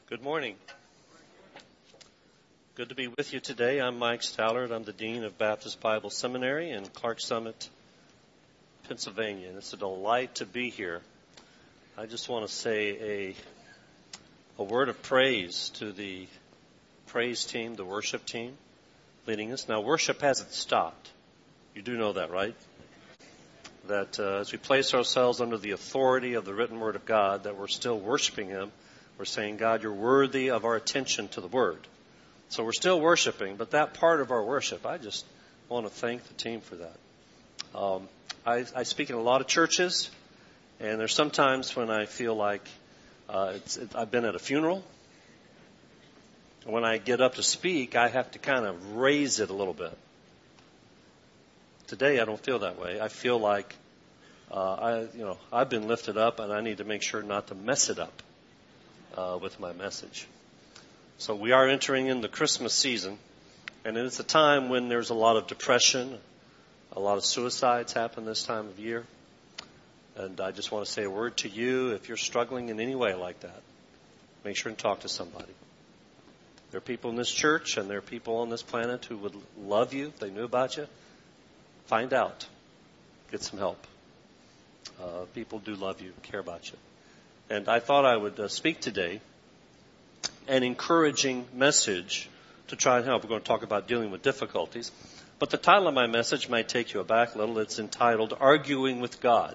Good morning. Good to be with you today. I'm Mike Stallard. I'm the Dean of Baptist Bible Seminary in Clarks Summit, Pennsylvania. And it's a delight to be here. I just want to say a word of praise to the praise team, the worship team leading us. Now, worship hasn't stopped. You do know that, right? That as we place ourselves under the authority of the written word of God, that we're still worshiping Him. We're saying, God, you're worthy of our attention to the word. So we're still worshiping, but that part of our worship, I just want to thank the team for that. I speak in a lot of churches, and there's sometimes when I feel like I've been at a funeral. When I get up to speak, I have to kind of raise it a little bit. Today, I don't feel that way. I feel like I've been lifted up, and I need to make sure not to mess it up with my message. So we are entering in the Christmas season, and it's a time when there's a lot of depression, a lot of suicides happen this time of year. And I just want to say a word to you. If you're struggling in any way like that, make sure and talk to somebody. There are people in this church and there are people on this planet who would love you if they knew about you. Find out. Get some help. People do love you, care about you. And I thought I would speak today an encouraging message to try and help. We're going to talk about dealing with difficulties. But the title of my message might take you aback a little. It's entitled, Arguing with God.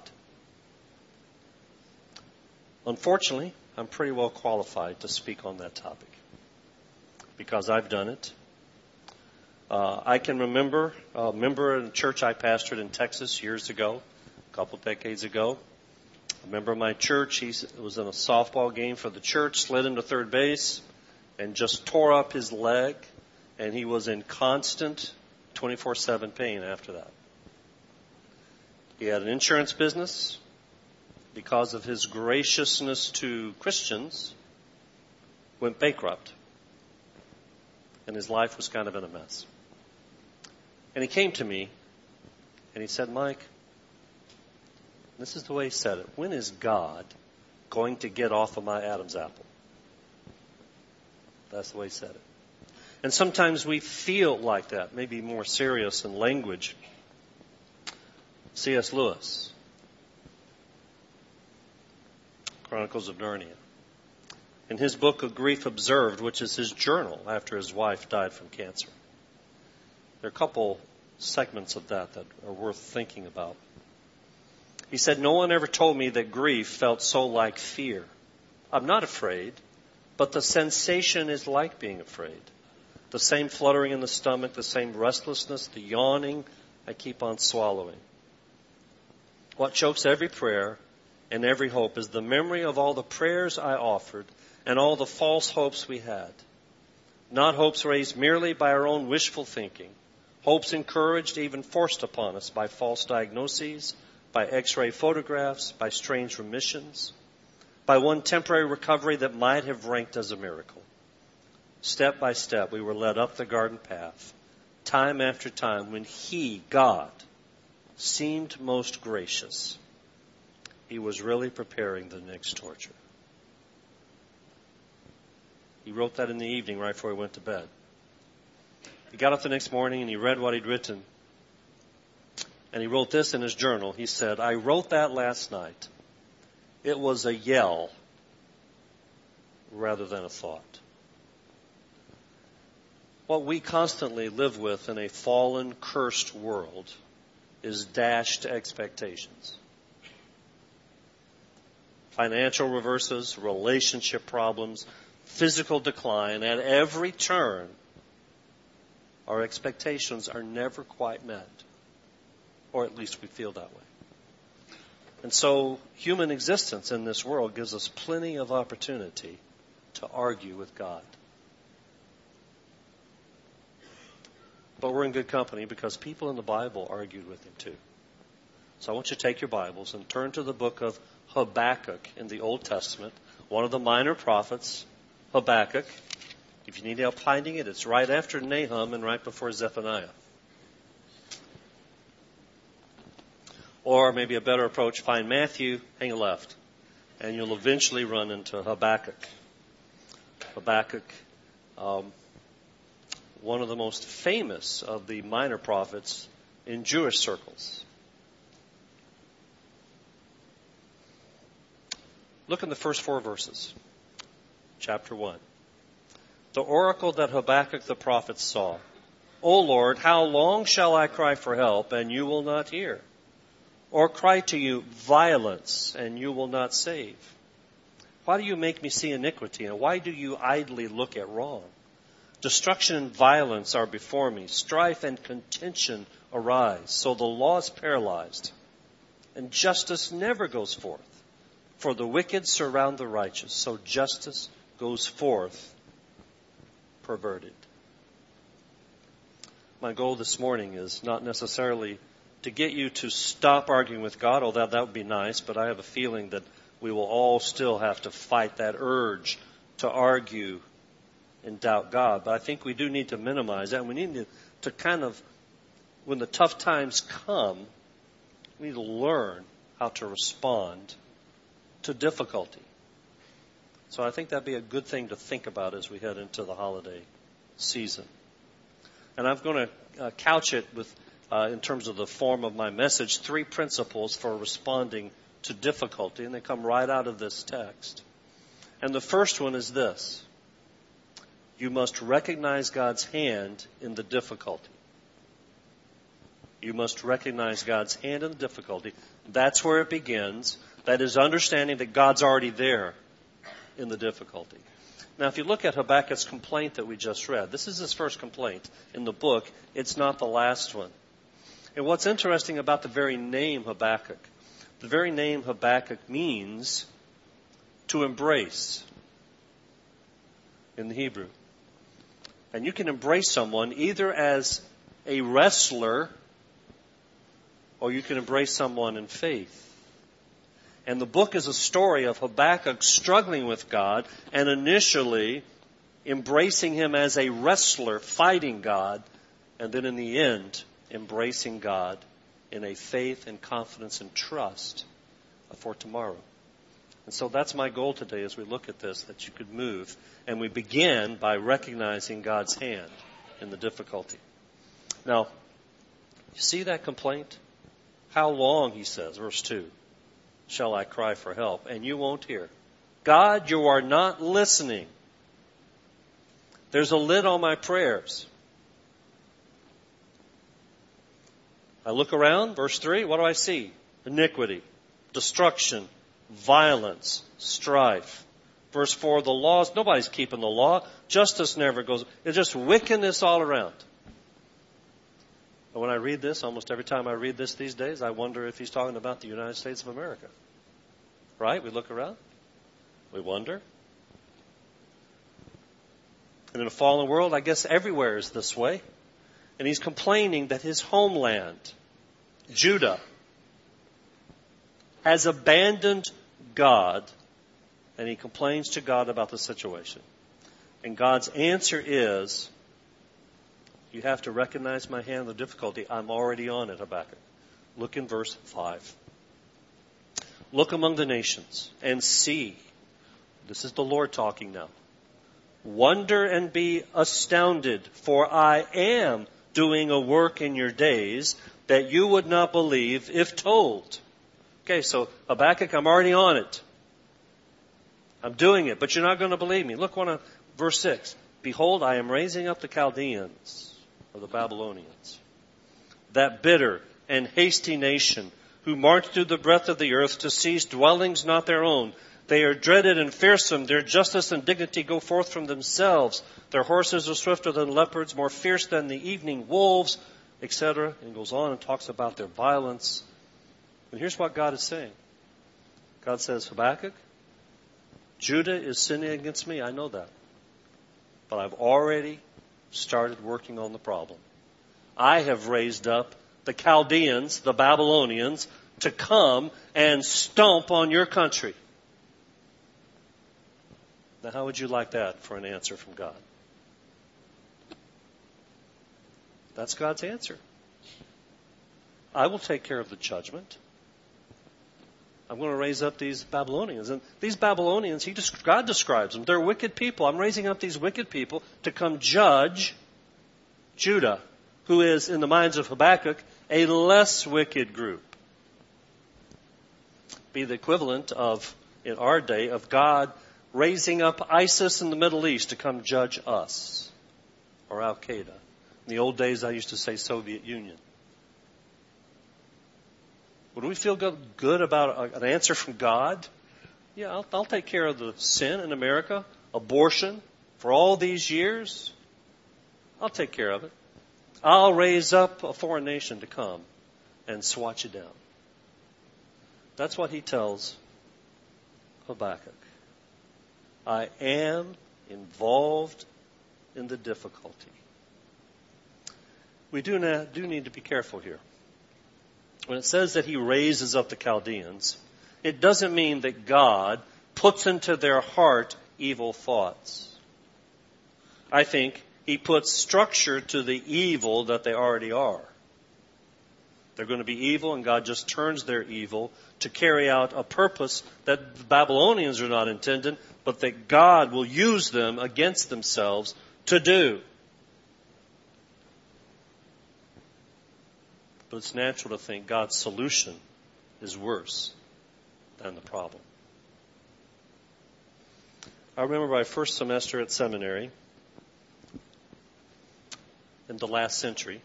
Unfortunately, I'm pretty well qualified to speak on that topic because I've done it. I can remember a member in a church I pastored in Texas years ago, a couple decades ago. A member of my church, he was in a softball game for the church, slid into third base, and just tore up his leg, and he was in constant 24/7 pain after that. He had an insurance business. Because of his graciousness to Christians, went bankrupt, and his life was kind of in a mess. And he came to me, and he said, Mike, this is the way he said it. When is God going to get off of my Adam's apple? That's the way he said it. And sometimes we feel like that, maybe more serious in language. C.S. Lewis, Chronicles of Narnia. In his book, A Grief Observed, which is his journal after his wife died from cancer. There are a couple segments of that are worth thinking about. He said, no one ever told me that grief felt so like fear. I'm not afraid, but the sensation is like being afraid. The same fluttering in the stomach, the same restlessness, the yawning, I keep on swallowing. What chokes every prayer and every hope is the memory of all the prayers I offered and all the false hopes we had. Not hopes raised merely by our own wishful thinking. Hopes encouraged, even forced upon us by false diagnoses, by X-ray photographs, by strange remissions, by one temporary recovery that might have ranked as a miracle. Step by step, we were led up the garden path, time after time, when He, God, seemed most gracious. He was really preparing the next torture. He wrote that in the evening right before he went to bed. He got up the next morning and he read what he'd written. And he wrote this in his journal. He said, I wrote that last night. It was a yell rather than a thought. What we constantly live with in a fallen, cursed world is dashed expectations. Financial reverses, relationship problems, physical decline. At every turn, our expectations are never quite met. Or at least we feel that way. And so human existence in this world gives us plenty of opportunity to argue with God. But we're in good company because people in the Bible argued with Him too. So I want you to take your Bibles and turn to the book of Habakkuk in the Old Testament, one of the minor prophets, Habakkuk. If you need help finding it, it's right after Nahum and right before Zephaniah. Or maybe a better approach, find Matthew, hang a left, and you'll eventually run into Habakkuk. Habakkuk, one of the most famous of the minor prophets in Jewish circles. Look in the first 4 verses. Chapter 1. The oracle that Habakkuk the prophet saw. O Lord, how long shall I cry for help, and you will not hear? Or cry to you violence, and you will not save? Why do you make me see iniquity, and why do you idly look at wrong? Destruction and violence are before me. Strife and contention arise. So the law is paralyzed, and justice never goes forth. For the wicked surround the righteous, so justice goes forth perverted. My goal this morning is not necessarily to get you to stop arguing with God, although that would be nice, but I have a feeling that we will all still have to fight that urge to argue and doubt God. But I think we do need to minimize that. And we need to kind of, when the tough times come, we need to learn how to respond to difficulty. So I think that'd be a good thing to think about as we head into the holiday season. And I'm going to couch it with, in terms of the form of my message, 3 principles for responding to difficulty, and they come right out of this text. And the first one is this: you must recognize God's hand in the difficulty. You must recognize God's hand in the difficulty. That's where it begins. That is understanding that God's already there in the difficulty. Now, if you look at Habakkuk's complaint that we just read, this is his first complaint in the book. It's not the last one. And what's interesting about the very name Habakkuk, the very name Habakkuk means to embrace in the Hebrew. And you can embrace someone either as a wrestler or you can embrace someone in faith. And the book is a story of Habakkuk struggling with God and initially embracing Him as a wrestler, fighting God, and then in the end, embracing God in a faith and confidence and trust for tomorrow. And so that's my goal today as we look at this, that you could move. And we begin by recognizing God's hand in the difficulty. Now, you see that complaint? How long, he says, verse 2. Shall I cry for help, and you won't hear? God, you are not listening. There's a lid on my prayers. I look around, verse 3, what do I see? Iniquity, destruction, violence, strife. Verse 4, the laws, nobody's keeping the law. Justice never goes. It's just wickedness all around. And when I read this, almost every time I read this these days, I wonder if he's talking about the United States of America. Right? We look around. We wonder. And in a fallen world, I guess everywhere is this way. And he's complaining that his homeland, Judah, has abandoned God, and he complains to God about the situation. And God's answer is, you have to recognize my hand in the difficulty. I'm already on it, Habakkuk. Look in verse 5. Look among the nations and see. This is the Lord talking now. Wonder and be astounded, for I am doing a work in your days that you would not believe if told. Okay, so Habakkuk, I'm already on it. I'm doing it, but you're not going to believe me. Look on verse 6. Behold, I am raising up the Chaldeans, or the Babylonians, that bitter and hasty nation who march through the breadth of the earth to seize dwellings not their own. They are dreaded and fearsome. Their justice and dignity go forth from themselves. Their horses are swifter than leopards, more fierce than the evening wolves, etc. And goes on and talks about their violence. And here's what God is saying. God says, Habakkuk, Judah is sinning against me. I know that. But I've already started working on the problem. I have raised up the Chaldeans, the Babylonians, to come and stomp on your country. Now, how would you like that for an answer from God? That's God's answer. I will take care of the judgment. I'm going to raise up these Babylonians. And these Babylonians, God describes them. They're wicked people. I'm raising up these wicked people to come judge Judah, who is, in the minds of Habakkuk, a less wicked group. Be the equivalent of, in our day, of God raising up ISIS in the Middle East to come judge us, or Al-Qaeda. In the old days, I used to say Soviet Union. Would we feel good about an answer from God? Yeah, I'll take care of the sin in America, abortion, for all these years. I'll take care of it. I'll raise up a foreign nation to come and swat you down. That's what he tells Habakkuk. I am involved in the difficulty. We do need to be careful here. When it says that he raises up the Chaldeans, it doesn't mean that God puts into their heart evil thoughts. I think he puts structure to the evil that they already are. They're going to be evil, and God just turns their evil to carry out a purpose that the Babylonians are not intended, but that God will use them against themselves to do. But it's natural to think God's solution is worse than the problem. I remember my first semester at seminary in the last century.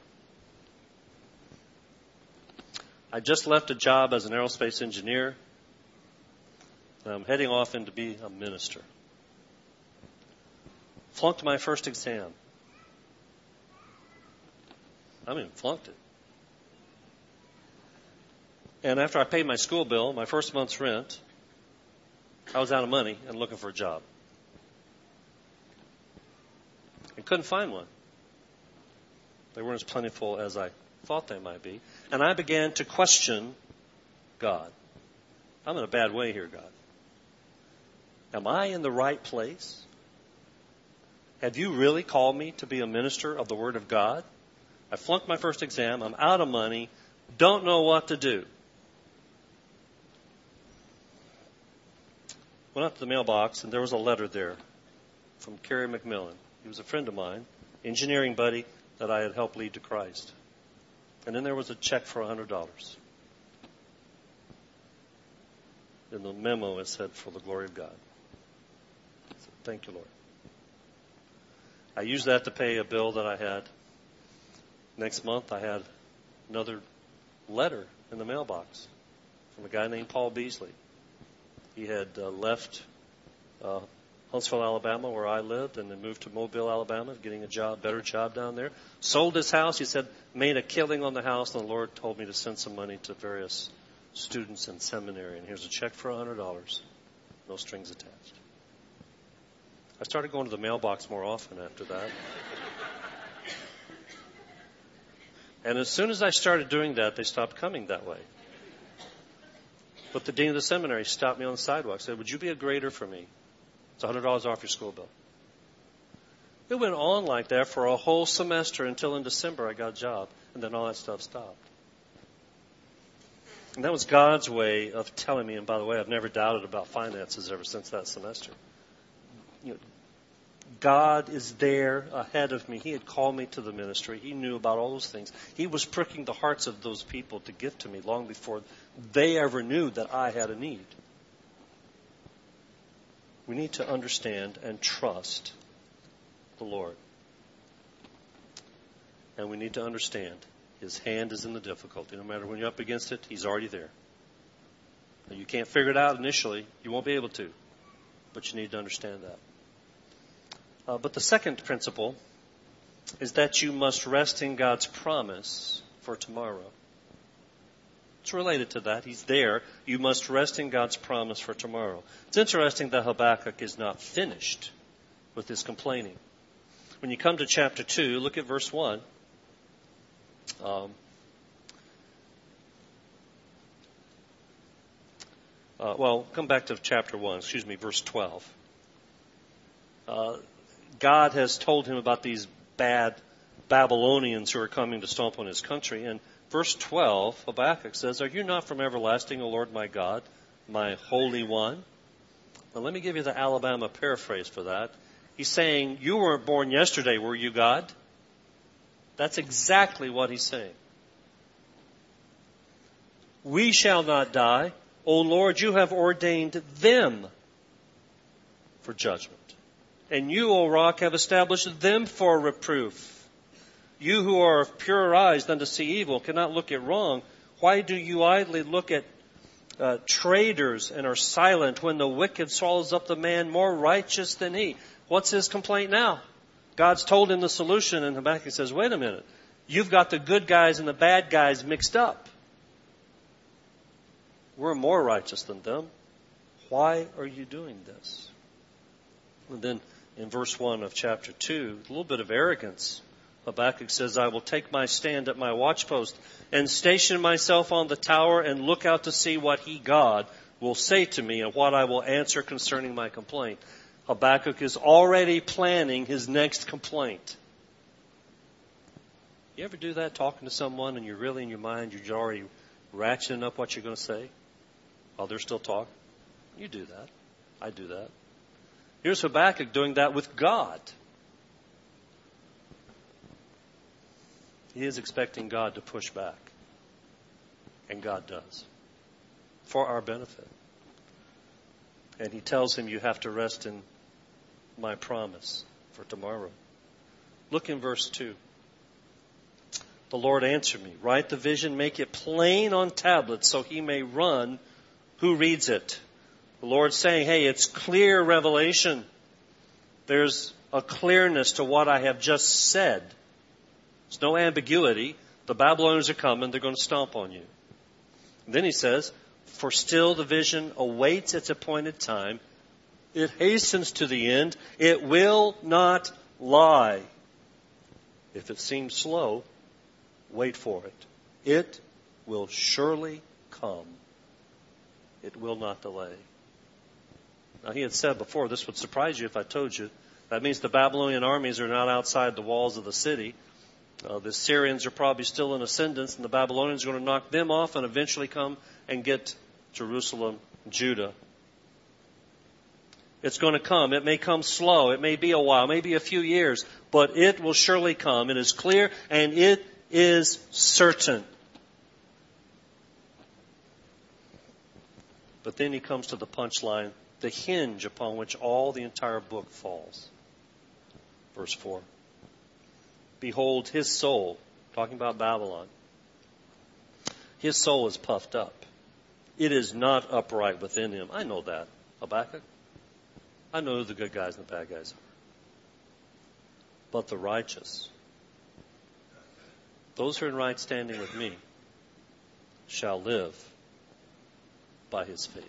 I just left a job as an aerospace engineer, and I'm heading off in to be a minister. Flunked my first exam. Flunked it. And after I paid my school bill, my first month's rent, I was out of money and looking for a job. I couldn't find one. They weren't as plentiful as I thought they might be. And I began to question God. I'm in a bad way here, God. Am I in the right place? Have you really called me to be a minister of the Word of God? I flunked my first exam. I'm out of money. Don't know what to do. Went up to the mailbox, and there was a letter there from Kerry McMillan. He was a friend of mine, engineering buddy that I had helped lead to Christ. And then there was a check for $100. In the memo it said, for the glory of God. I said, thank you, Lord. I used that to pay a bill that I had. Next month I had another letter in the mailbox from a guy named Paul Beasley. He had left Huntsville, Alabama, where I lived, and then moved to Mobile, Alabama, getting a better job down there. Sold his house. He said, made a killing on the house, and the Lord told me to send some money to various students in seminary. And here's a check for $100, no strings attached. I started going to the mailbox more often after that. And as soon as I started doing that, they stopped coming that way. But the dean of the seminary stopped me on the sidewalk, said, would you be a grader for me? It's $100 off your school bill. It went on like that for a whole semester until in December I got a job, and then all that stuff stopped. And that was God's way of telling me, and by the way, I've never doubted about finances ever since that semester. God is there ahead of me. He had called me to the ministry. He knew about all those things. He was pricking the hearts of those people to give to me long before they ever knew that I had a need. We need to understand and trust the Lord. And we need to understand His hand is in the difficulty. No matter when you're up against it, He's already there. Now, you can't figure it out initially. You won't be able to. But you need to understand that. But the second principle is that you must rest in God's promise for tomorrow. It's related to that. He's there. You must rest in God's promise for tomorrow. It's interesting that Habakkuk is not finished with his complaining. When you come to chapter 2, look at verse 1. Come back to chapter 1, verse 12. God has told him about these bad Babylonians who are coming to stomp on his country. And verse 12, Habakkuk says, are you not from everlasting, O Lord my God, my Holy One. Now let me give you the Alabama paraphrase for that. He's saying, you weren't born yesterday, were you, God? That's exactly what he's saying. We shall not die. O Lord, you have ordained them for judgment. And you, O rock, have established them for reproof. You who are of purer eyes than to see evil cannot look at wrong. Why do you idly look at traitors and are silent when the wicked swallows up the man more righteous than he? What's his complaint now? God's told him the solution, and Habakkuk says, wait a minute. You've got the good guys and the bad guys mixed up. We're more righteous than them. Why are you doing this? And then in verse 1 of chapter 2, a little bit of arrogance. Habakkuk says, I will take my stand at my watchpost and station myself on the tower and look out to see what he, God, will say to me and what I will answer concerning my complaint. Habakkuk is already planning his next complaint. You ever do that, talking to someone and you're really in your mind, you're already ratcheting up what you're going to say while they're still talking? You do that. I do that. Here's Habakkuk doing that with God. He is expecting God to push back. And God does. For our benefit. And he tells him, you have to rest in my promise for tomorrow. Look in verse 2. The Lord answered me, write the vision, make it plain on tablets so he may run who reads it. The Lord's saying, hey, it's clear revelation. There's a clearness to what I have just said. There's no ambiguity. The Babylonians are coming. They're going to stomp on you. And then he says, for still the vision awaits its appointed time. It hastens to the end. It will not lie. If it seems slow, wait for it. It will surely come. It will not delay. Now, he had said before, this would surprise you if I told you. That means the Babylonian armies are not outside the walls of the city. The Syrians are probably still in ascendance, and the Babylonians are going to knock them off and eventually come and get Jerusalem, Judah. It's going to come. It may come slow. It may be a while, maybe a few years, but it will surely come. It is clear and it is certain. But then he comes to the punchline, the hinge upon which all the entire book falls. Verse 4. Behold, his soul, talking about Babylon, his soul is puffed up. It is not upright within him. I know that, Habakkuk. I know who the good guys and the bad guys are. But the righteous, those who are in right standing with me, shall live by his faith.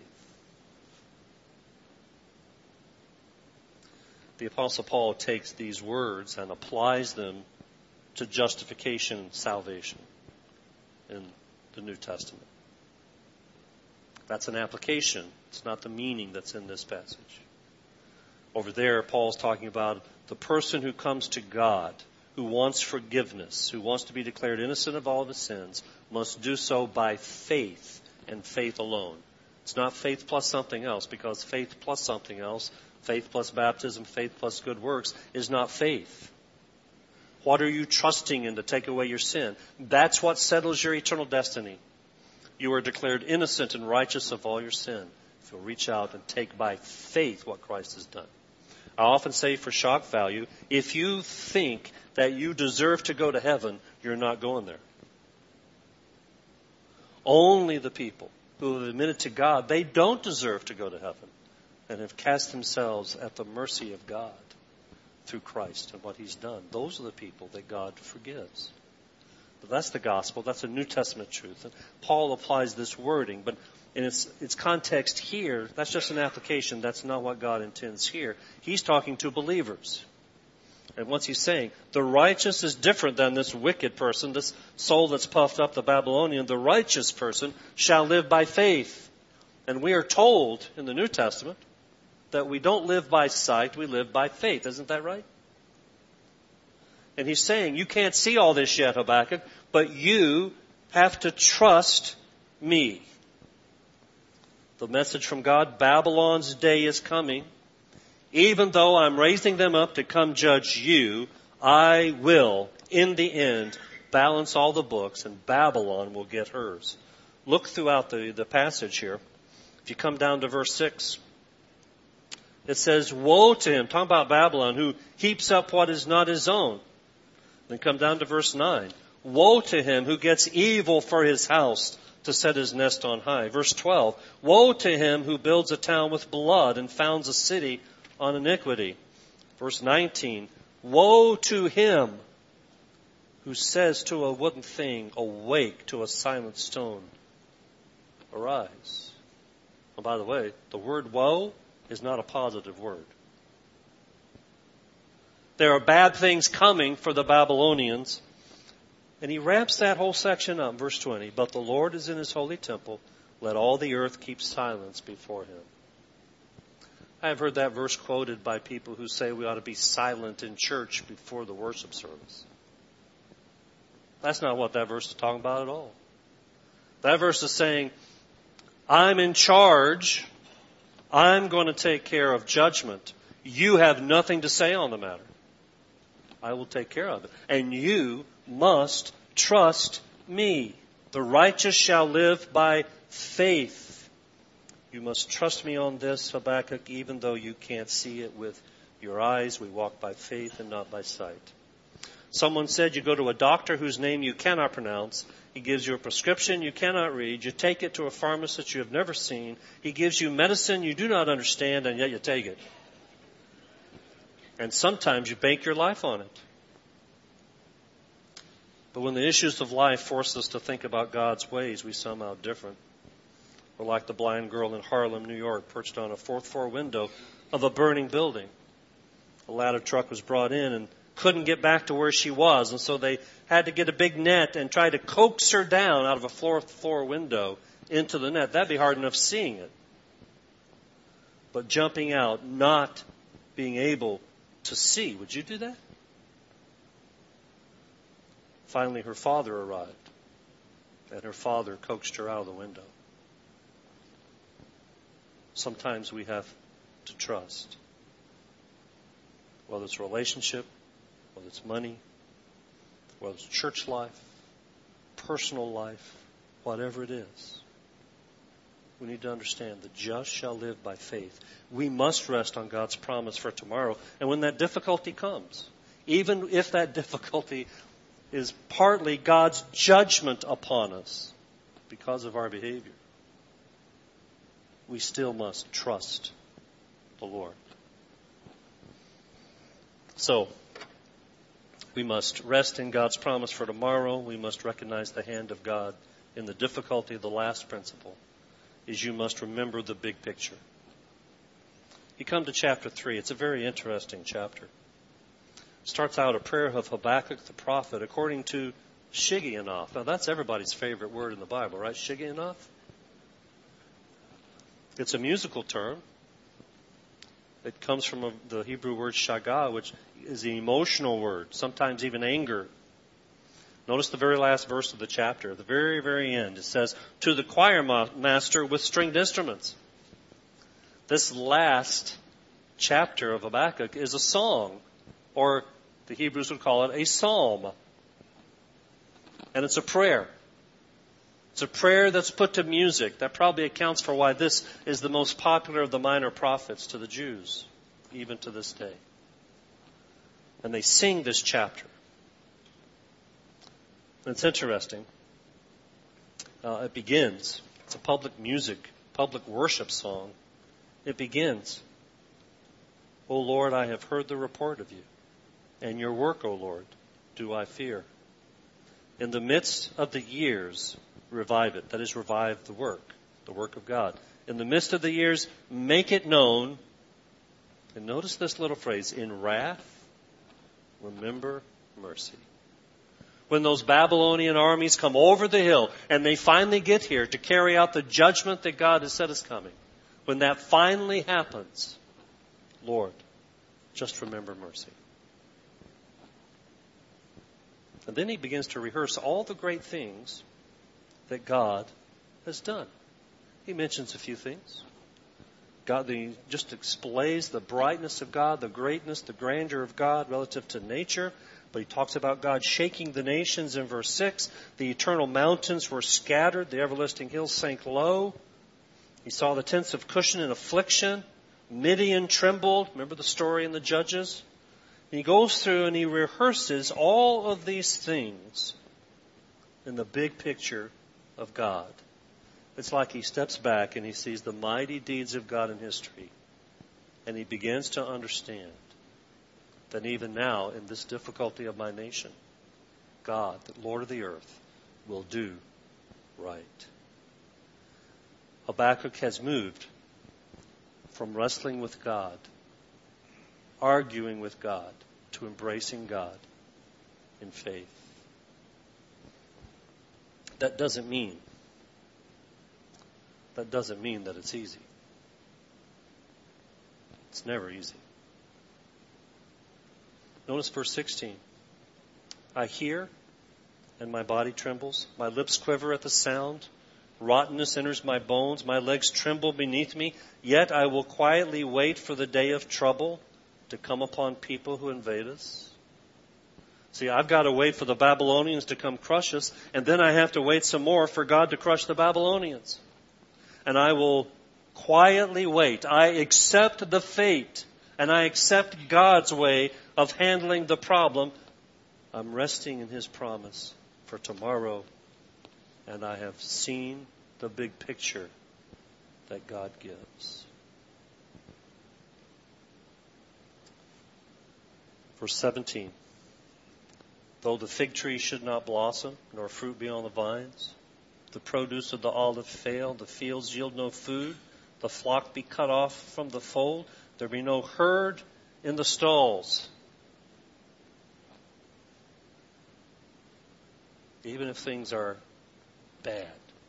The Apostle Paul takes these words and applies them to justification and salvation in the New Testament. That's an application. It's not the meaning that's in this passage. Over there, Paul's talking about the person who comes to God, who wants forgiveness, who wants to be declared innocent of all of his sins, must do so by faith and faith alone. It's not faith plus something else, because faith plus something else, faith plus baptism, faith plus good works, is not faith. What are you trusting in to take away your sin? That's what settles your eternal destiny. You are declared innocent and righteous of all your sin if you'll reach out and take by faith what Christ has done. I often say for shock value, if you think that you deserve to go to heaven, you're not going there. Only the people who have admitted to God they don't deserve to go to heaven and have cast themselves at the mercy of God through Christ and what he's done. Those are the people that God forgives. But that's the gospel. That's a New Testament truth. And Paul applies this wording, but in its context here, that's just an application. That's not what God intends here. He's talking to believers. And what's he saying? The righteous is different than this wicked person, this soul that's puffed up, the Babylonian. The righteous person shall live by faith. And we are told in the New Testament that we don't live by sight, we live by faith. Isn't that right? And he's saying, you can't see all this yet, Habakkuk, but you have to trust me. The message from God, Babylon's day is coming. Even though I'm raising them up to come judge you, I will, in the end, balance all the books, and Babylon will get hers. Look throughout the passage here. If you come down to verse 6, it says, woe to him, talking about Babylon, who heaps up what is not his own. Then come down to verse 9. Woe to him who gets evil for his house to set his nest on high. Verse 12. Woe to him who builds a town with blood and founds a city on iniquity. Verse 19. Woe to him who says to a wooden thing, awake, to a silent stone, arise. Oh, by the way, the word woe is not a positive word. There are bad things coming for the Babylonians. And he wraps that whole section up, verse 20. But the Lord is in his holy temple. Let all the earth keep silence before him. I have heard that verse quoted by people who say we ought to be silent in church before the worship service. That's not what that verse is talking about at all. That verse is saying, I'm in charge. I'm going to take care of judgment. You have nothing to say on the matter. I will take care of it. And you must trust me. The righteous shall live by faith. You must trust me on this, Habakkuk, even though you can't see it with your eyes. We walk by faith and not by sight. Someone said you go to a doctor whose name you cannot pronounce. He gives you a prescription you cannot read. You take it to a pharmacist you have never seen. He gives you medicine you do not understand, and yet you take it. And sometimes you bank your life on it. But when the issues of life force us to think about God's ways, we somehow different. We're like the blind girl in Harlem, New York, perched on a fourth-floor window of a burning building. A ladder truck was brought in and couldn't get back to where she was, and so they had to get a big net and try to coax her down out of a fourth-floor window into the net. That'd be hard enough seeing it. But jumping out, not being able to see, would you do that? Finally, her father arrived, and her father coaxed her out of the window. Sometimes we have to trust. Whether it's a relationship, whether it's money, whether it's church life, personal life, whatever it is. We need to understand the just shall live by faith. We must rest on God's promise for tomorrow. And when that difficulty comes, even if that difficulty is partly God's judgment upon us because of our behavior, we still must trust the Lord. So, we must rest in God's promise for tomorrow. We must recognize the hand of God in the difficulty. The last principle is you must remember the big picture. You come to chapter 3. It's a very interesting chapter. It starts out a prayer of Habakkuk the prophet according to Shigionoth. Now that's everybody's favorite word in the Bible, right? Shigionoth? It's a musical term. It comes from the Hebrew word shagah, which is the emotional word, sometimes even anger. Notice the very last verse of the chapter. At the very, very end, it says, to the choir master with stringed instruments. This last chapter of Habakkuk is a song, or the Hebrews would call it a psalm. And it's a prayer. It's a prayer that's put to music. That probably accounts for why this is the most popular of the minor prophets to the Jews, even to this day. And they sing this chapter. And it's interesting. It begins. It's a public music, public worship song. It begins, O Lord, I have heard the report of you, and your work, O Lord, do I fear. In the midst of the years, revive it. That is, revive the work of God. In the midst of the years, make it known. And notice this little phrase, in wrath, remember mercy. When those Babylonian armies come over the hill and they finally get here to carry out the judgment that God has said is coming, when that finally happens, Lord, just remember mercy. And then he begins to rehearse all the great things that God has done. He mentions a few things. God just displays the brightness of God, the greatness, the grandeur of God relative to nature. But he talks about God shaking the nations in verse 6. The eternal mountains were scattered. The everlasting hills sank low. He saw the tents of Cushan in affliction. Midian trembled. Remember the story in the Judges? And he goes through and he rehearses all of these things in the big picture of God. It's like he steps back and he sees the mighty deeds of God in history. And he begins to understand that even now, in this difficulty of my nation, God, the Lord of the earth, will do right. Habakkuk has moved from wrestling with God, arguing with God, to embracing God in faith. That doesn't mean that it's easy. It's never easy. Notice verse 16. I hear, and my body trembles. My lips quiver at the sound. Rottenness enters my bones. My legs tremble beneath me. Yet I will quietly wait for the day of trouble to come upon people who invade us. See, I've got to wait for the Babylonians to come crush us, and then I have to wait some more for God to crush the Babylonians. And I will quietly wait. I accept the fate, and I accept God's way of handling the problem. I'm resting in His promise for tomorrow, and I have seen the big picture that God gives. Verse 17. Though the fig tree should not blossom, nor fruit be on the vines, the produce of the olive fail, the fields yield no food, the flock be cut off from the fold, there be no herd in the stalls. Even if things are bad.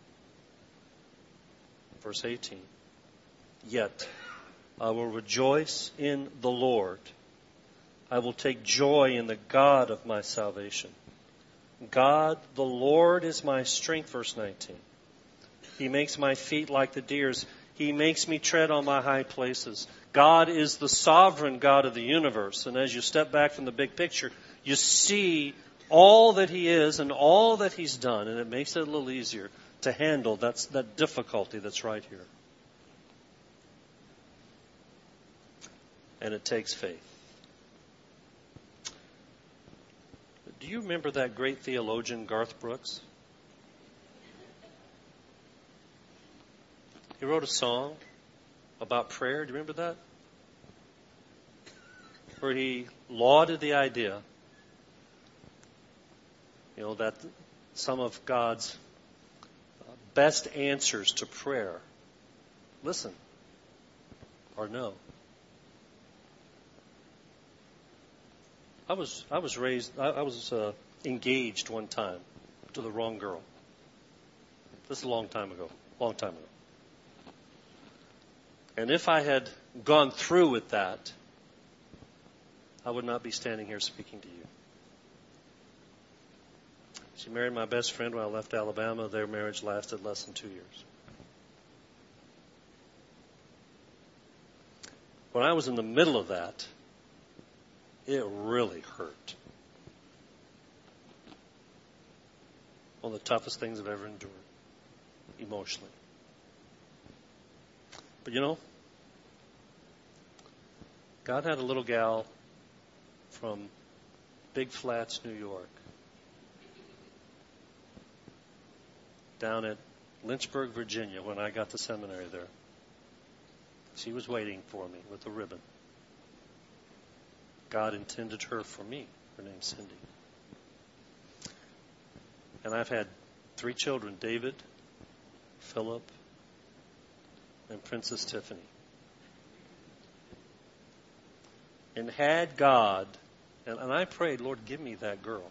Verse 18. Yet I will rejoice in the Lord. I will take joy in the God of my salvation. God, the Lord, is my strength, verse 19. He makes my feet like the deer's. He makes me tread on my high places. God is the sovereign God of the universe. And as you step back from the big picture, you see all that He is and all that He's done. And it makes it a little easier to handle that difficulty that's right here. And it takes faith. Do you remember that great theologian, Garth Brooks? He wrote a song about prayer. Do you remember that? Where he lauded the idea, that some of God's best answers to prayer, listen, or no. I was engaged one time to the wrong girl. This is a long time ago. And if I had gone through with that, I would not be standing here speaking to you. She married my best friend when I left Alabama. Their marriage lasted less than 2 years. When I was in the middle of that, it really hurt. One of the toughest things I've ever endured, emotionally. But God had a little gal from Big Flats, New York, down at Lynchburg, Virginia, when I got to seminary there. She was waiting for me with a ribbon. God intended her for me. Her name's Cindy. And I've had 3 children, David, Philip, and Princess Tiffany. And had God, and I prayed, Lord, give me that girl.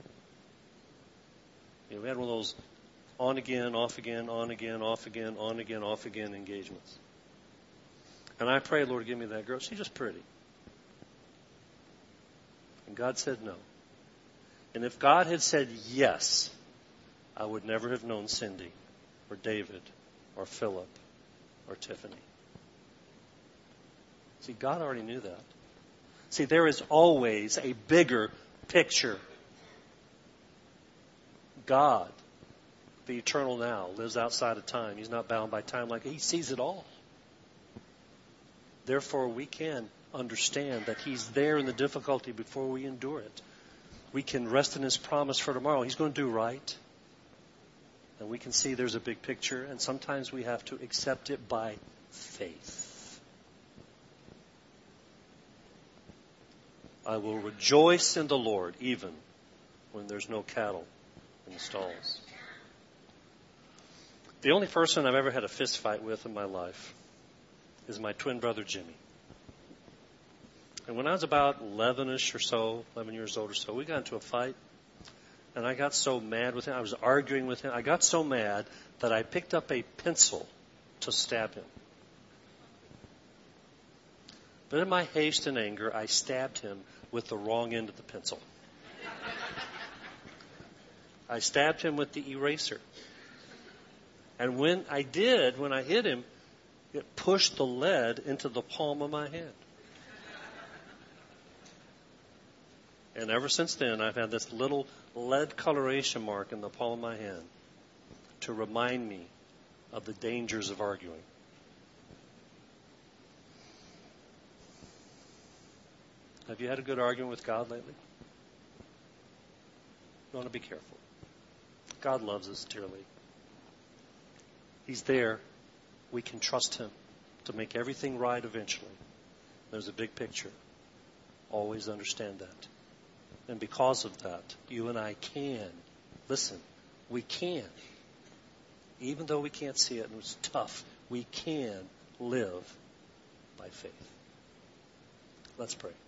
We had one of those on again, off again, on again, off again, on again, off again engagements. And I prayed, Lord, give me that girl. She's just pretty. And God said no. And if God had said yes, I would never have known Cindy or David or Philip or Tiffany. See, God already knew that. See, there is always a bigger picture. God, the eternal now, lives outside of time. He's not bound by time like He sees it all. Therefore, we can understand that He's there in the difficulty before we endure it. We can rest in His promise for tomorrow. He's going to do right. And we can see there's a big picture, and sometimes we have to accept it by faith. I will rejoice in the Lord even when there's no cattle in the stalls. The only person I've ever had a fist fight with in my life is my twin brother Jimmy. And when I was about 11-ish or so, 11 years old or so, we got into a fight. And I got so mad with him. I was arguing with him. I got so mad that I picked up a pencil to stab him. But in my haste and anger, I stabbed him with the wrong end of the pencil. I stabbed him with the eraser. And when I hit him, it pushed the lead into the palm of my hand. And ever since then, I've had this little lead coloration mark in the palm of my hand to remind me of the dangers of arguing. Have you had a good argument with God lately? You want to be careful. God loves us dearly. He's there. We can trust Him to make everything right eventually. There's a big picture. Always understand that. And because of that, you and I can, listen, we can, even though we can't see it and it's tough, we can live by faith. Let's pray.